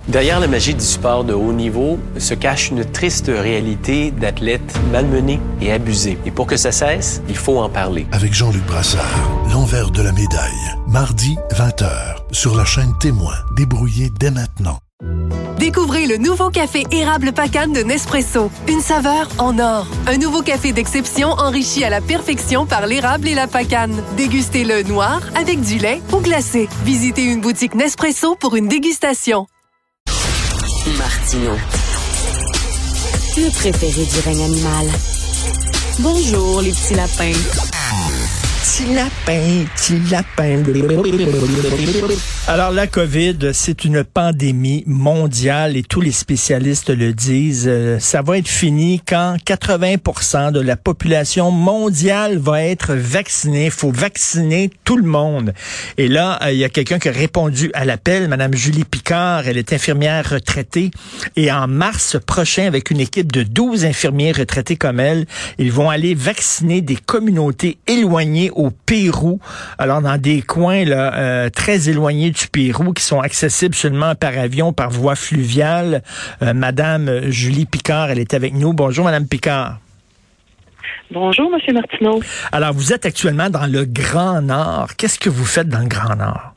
Derrière la magie du sport de haut niveau se cache une triste réalité d'athlètes malmenés et abusés. Et pour que ça cesse, il faut en parler. Avec Jean-Luc Brassard, l'envers de la médaille. Mardi, 20h, sur la chaîne Témoin. Débrouillez dès maintenant. Découvrez le nouveau café érable Pacane de Nespresso. Une saveur en or. Un nouveau café d'exception enrichi à la perfection par l'érable et la pacane. Dégustez-le noir, avec du lait ou glacé. Visitez une boutique Nespresso pour une dégustation. Martineau. Le préféré du règne animal. Bonjour, les petits lapins. Petit lapin. Alors, la COVID, c'est une pandémie mondiale et tous les spécialistes le disent. Ça va être fini quand 80% de la population mondiale va être vaccinée. Il faut vacciner tout le monde. Et là, il y a quelqu'un qui a répondu à l'appel, Madame Julie Picard. Elle est infirmière retraitée. Et en mars prochain, avec une équipe de 12 infirmiers retraités comme elle, ils vont aller vacciner des communautés éloignées au Pérou. Alors, dans des coins là très éloignés du Pérou, qui sont accessibles seulement par avion, par voie fluviale. Madame Julie Picard, elle est avec nous. Bonjour, Madame Picard. Bonjour, Monsieur Martineau. Alors, vous êtes actuellement dans le Grand Nord. Qu'est-ce que vous faites dans le Grand Nord?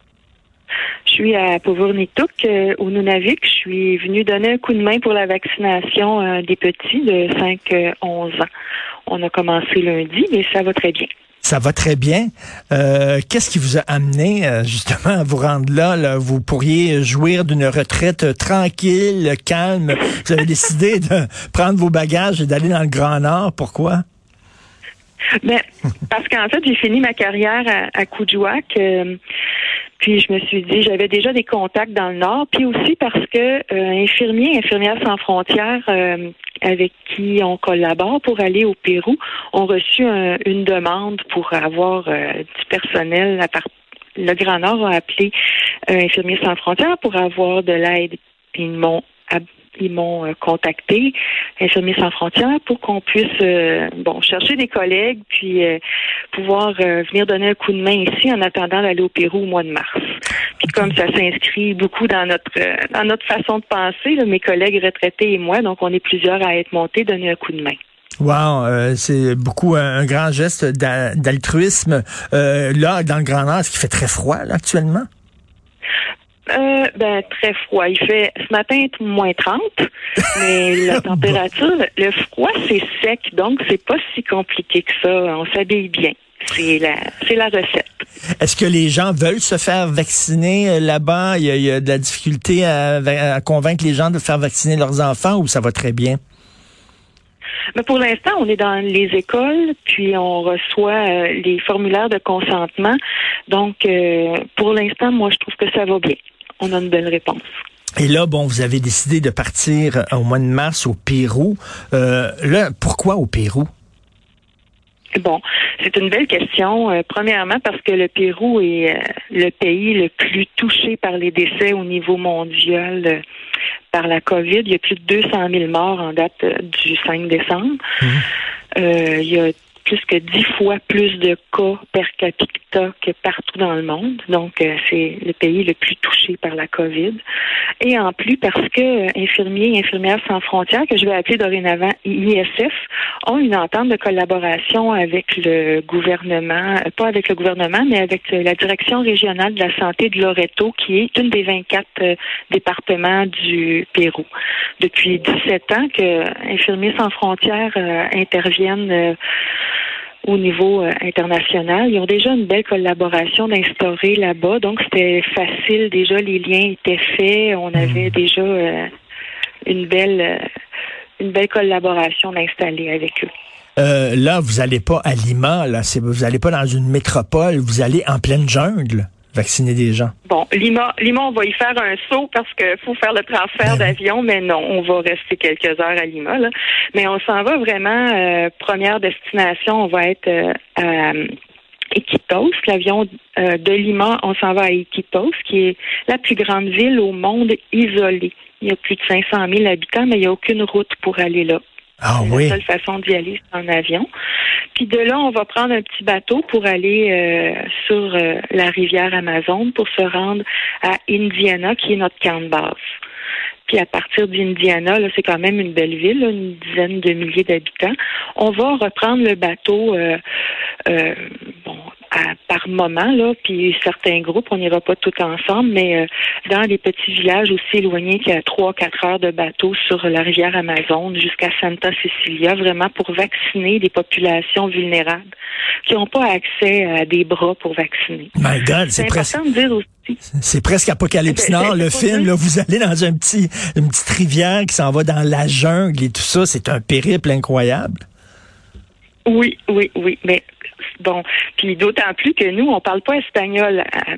Je suis à Povurnituk, au Nunavik. Je suis venue donner un coup de main pour la vaccination des petits de 5-11 ans. On a commencé lundi, mais ça va très bien. Ça va très bien. Qu'est-ce qui vous a amené justement à vous rendre là? Vous pourriez jouir d'une retraite tranquille, calme. Vous avez décidé de prendre vos bagages et d'aller dans le Grand Nord. Pourquoi? Ben, parce qu'en fait, j'ai fini ma carrière à Kuujjuaq. Puis je me suis dit, j'avais déjà des contacts dans le Nord. Puis aussi parce que Infirmières sans frontières avec qui on collabore pour aller au Pérou, ont reçu une demande pour avoir du personnel. Le Grand Nord a appelé Infirmiers sans frontières pour avoir de l'aide. Puis ils m'ont contacté, Infirmiers sans frontières, pour qu'on puisse chercher des collègues puis pouvoir venir donner un coup de main ici en attendant d'aller au Pérou au mois de mars. Puis comme ça s'inscrit beaucoup dans notre façon de penser, là, mes collègues retraités et moi, donc on est plusieurs à être montés, donner un coup de main. Wow, c'est beaucoup un grand geste d'altruisme. Là, dans le Grand Nord, est-ce qu'il fait très froid là, actuellement? Très froid. Il fait ce matin moins 30, mais la température, le froid, c'est sec, donc c'est pas si compliqué que ça. On s'habille bien. C'est la recette. Est-ce que les gens veulent se faire vacciner là-bas? Il y a de la difficulté à convaincre les gens de faire vacciner leurs enfants ou ça va très bien? Mais pour l'instant, on est dans les écoles, puis on reçoit les formulaires de consentement. Donc, pour l'instant, moi, je trouve que ça va bien. On a une belle réponse. Et là, vous avez décidé de partir au mois de mars au Pérou. Là, pourquoi au Pérou? Bon, c'est une belle question. Premièrement, parce que le Pérou est le pays le plus touché par les décès au niveau mondial par la COVID. Il y a plus de 200 000 morts en date du 5 décembre. Il y a plus que 10 fois plus de cas per capita que partout dans le monde. Donc, c'est le pays le plus touché par la COVID. Et en plus, parce que Infirmiers et Infirmières sans frontières, que je vais appeler dorénavant ISF, ont une entente de collaboration avec le gouvernement, pas avec le gouvernement, mais avec la Direction régionale de la santé de Loreto, qui est une des 24 départements du Pérou. Depuis 17 ans que Infirmiers sans frontières interviennent au niveau international. Ils ont déjà une belle collaboration d'instaurer là-bas, donc c'était facile. Déjà, les liens étaient faits. On avait déjà une belle collaboration d'installer avec eux. Là, vous allez pas à Lima, là, vous allez pas dans une métropole, vous allez en pleine jungle vacciner des gens. Bon, Lima, on va y faire un saut parce que faut faire le transfert d'avion, mais non, on va rester quelques heures à Lima, là. Mais on s'en va vraiment, première destination, on va être à Iquitos. L'avion de Lima, on s'en va à Iquitos, qui est la plus grande ville au monde isolée. Il y a plus de 500 000 habitants, mais il n'y a aucune route pour aller là. Ah c'est oui. La seule façon d'y aller, c'est en avion. Puis de là, on va prendre un petit bateau pour aller sur la rivière Amazon pour se rendre à Indiana, qui est notre camp de base. puis à partir d'Indiana, là, c'est quand même une belle ville, là, une dizaine de milliers d'habitants. On va reprendre le bateau par moment, là, puis certains groupes, on n'ira pas tout ensemble, mais dans des petits villages aussi éloignés qui a 3-4 heures de bateau sur la rivière Amazon jusqu'à Santa Cecilia, vraiment pour vacciner des populations vulnérables qui n'ont pas accès à des bras pour vacciner. My God, c'est presque... important de dire aussi. C'est presque Apocalypse Nord, le film. Là, vous allez dans une petite rivière qui s'en va dans la jungle et tout ça. C'est un périple incroyable. Oui. Mais bon, puis d'autant plus que nous, on parle pas espagnol.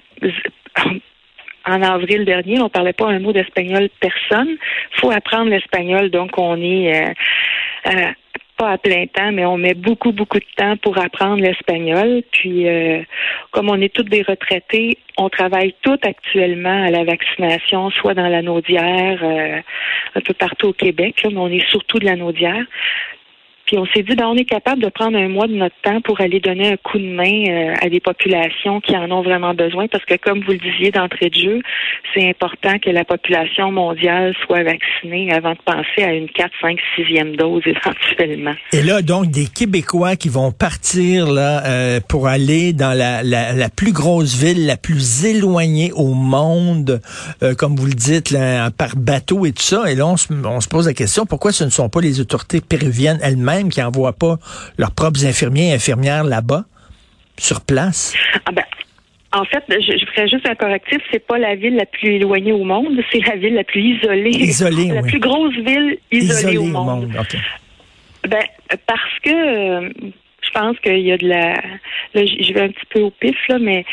En avril dernier, on parlait pas un mot d'espagnol personne. Faut apprendre l'espagnol, donc on est pas à plein temps, mais on met beaucoup de temps pour apprendre l'espagnol. Puis, comme on est tous des retraités, on travaille tous actuellement à la vaccination, soit dans la Naudière, un peu partout au Québec, là, mais on est surtout de la Naudière. Puis on s'est dit, on est capable de prendre un mois de notre temps pour aller donner un coup de main à des populations qui en ont vraiment besoin, parce que comme vous le disiez d'entrée de jeu, c'est important que la population mondiale soit vaccinée avant de penser à une 4, 5, 6e dose éventuellement. Et là, donc, des Québécois qui vont partir là pour aller dans la plus grosse ville, la plus éloignée au monde, comme vous le dites, là, par bateau et tout ça. Et là, on se pose la question, pourquoi ce ne sont pas les autorités péruviennes elles-mêmes qui n'envoient pas leurs propres infirmiers et infirmières là-bas, sur place? En fait, je ferais juste un correctif. C'est pas la ville la plus éloignée au monde, c'est la ville la plus isolée. La plus grosse ville isolée au monde. Okay. Parce que je pense qu'il y a de la... Là, je vais un petit peu au pif, là, mais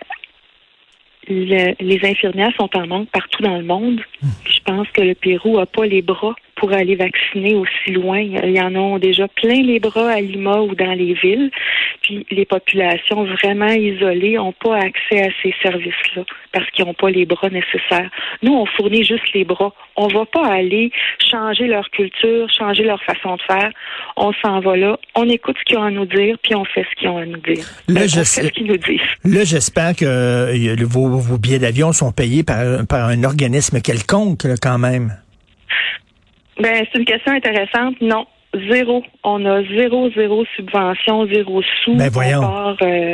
les infirmières sont en manque partout dans le monde. Puis je pense que le Pérou n'a pas les bras pour aller vacciner aussi loin. Il y en a déjà plein les bras à Lima ou dans les villes. Puis les populations vraiment isolées n'ont pas accès à ces services-là parce qu'ils n'ont pas les bras nécessaires. Nous, on fournit juste les bras. On ne va pas aller changer leur culture, changer leur façon de faire. On s'en va là, on écoute ce qu'ils ont à nous dire, puis on fait ce qu'ils ont à nous dire. Là, on fait ce qu'ils nous disent. Là, j'espère que vos billets d'avion sont payés par un organisme quelconque, là, quand même. C'est une question intéressante. Non, zéro. On a zéro subvention, zéro sous. Voyons.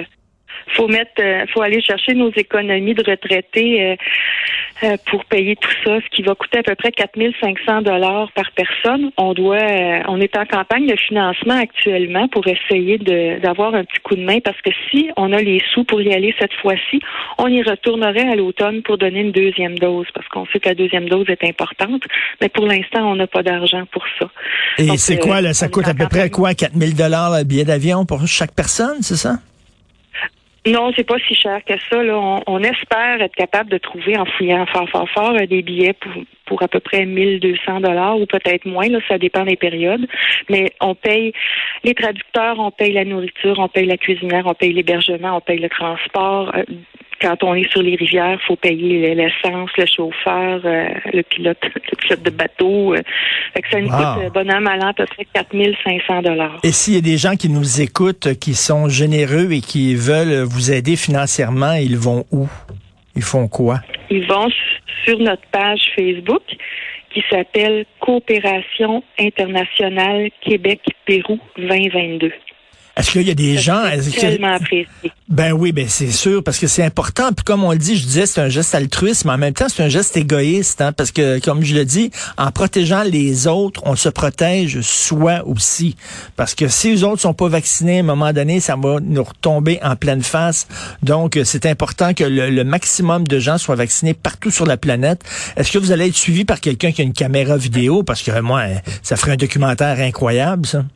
Faut aller chercher nos économies de retraités pour payer tout ça, ce qui va coûter à peu près 4 500 $ par personne. On est en campagne de financement actuellement pour essayer d'avoir un petit coup de main, parce que si on a les sous pour y aller cette fois-ci, on y retournerait à l'automne pour donner une 2e dose, parce qu'on sait que la 2e dose est importante, mais pour l'instant, on n'a pas d'argent pour ça. Et donc, c'est quoi, là, ça coûte à peu près quoi, 4 000 $ le billet d'avion pour chaque personne, c'est ça? Non, c'est pas si cher que ça. Là. On espère être capable de trouver, en fouillant fort, des billets pour à peu près 1 200 $ ou peut-être moins. Là, ça dépend des périodes. Mais on paye les traducteurs, on paye la nourriture, on paye la cuisinière, on paye l'hébergement, on paye le transport. Quand on est sur les rivières, il faut payer l'essence, le chauffeur, le pilote de bateau. Fait que ça nous coûte, bon an, mal an, à peu près 4 500 $. Et s'il y a des gens qui nous écoutent, qui sont généreux et qui veulent vous aider financièrement, ils vont où? Ils font quoi? Ils vont sur notre page Facebook qui s'appelle Coopération internationale Québec-Pérou 2022. Est-ce qu'il y a des gens... tellement apprécié. Oui, c'est sûr, parce que c'est important. Puis comme on le dit, je disais, c'est un geste altruiste, mais en même temps, c'est un geste égoïste, hein, parce que, comme je le dis, en protégeant les autres, on se protège soi aussi. Parce que si les autres sont pas vaccinés, à un moment donné, ça va nous retomber en pleine face. Donc, c'est important que le maximum de gens soient vaccinés partout sur la planète. Est-ce que vous allez être suivi par quelqu'un qui a une caméra vidéo? Parce que moi, ça ferait un documentaire incroyable, ça.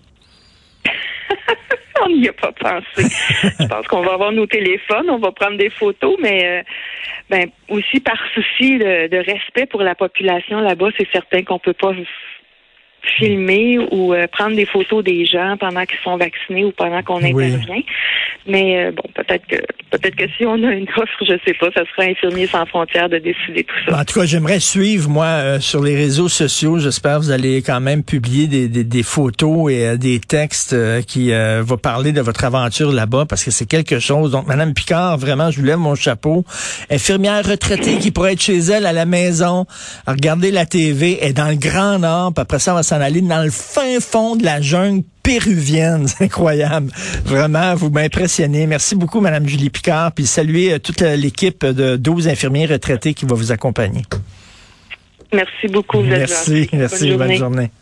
On n'y a pas pensé. Je pense qu'on va avoir nos téléphones, on va prendre des photos, mais aussi par souci de respect pour la population là-bas, c'est certain qu'on peut pas filmer ou prendre des photos des gens pendant qu'ils sont vaccinés ou pendant qu'on intervient. Mais peut-être que si on a une offre, je sais pas, ça sera Infirmiers sans frontières de décider tout ça. En tout cas, j'aimerais suivre, moi, sur les réseaux sociaux. J'espère que vous allez quand même publier des photos et des textes qui vont parler de votre aventure là-bas, parce que c'est quelque chose. Donc, Madame Picard, vraiment, je vous lève mon chapeau. Infirmière retraitée qui pourrait être chez elle à la maison, à regarder la TV, est dans le Grand Nord, puis après ça, on va s'en aller dans le fin fond de la jungle péruvienne. C'est incroyable. Vraiment, vous m'impressionnez. Merci beaucoup, Madame Julie Picard, puis saluez toute l'équipe de 12 infirmiers retraités qui va vous accompagner. Merci beaucoup. Merci, bonne journée.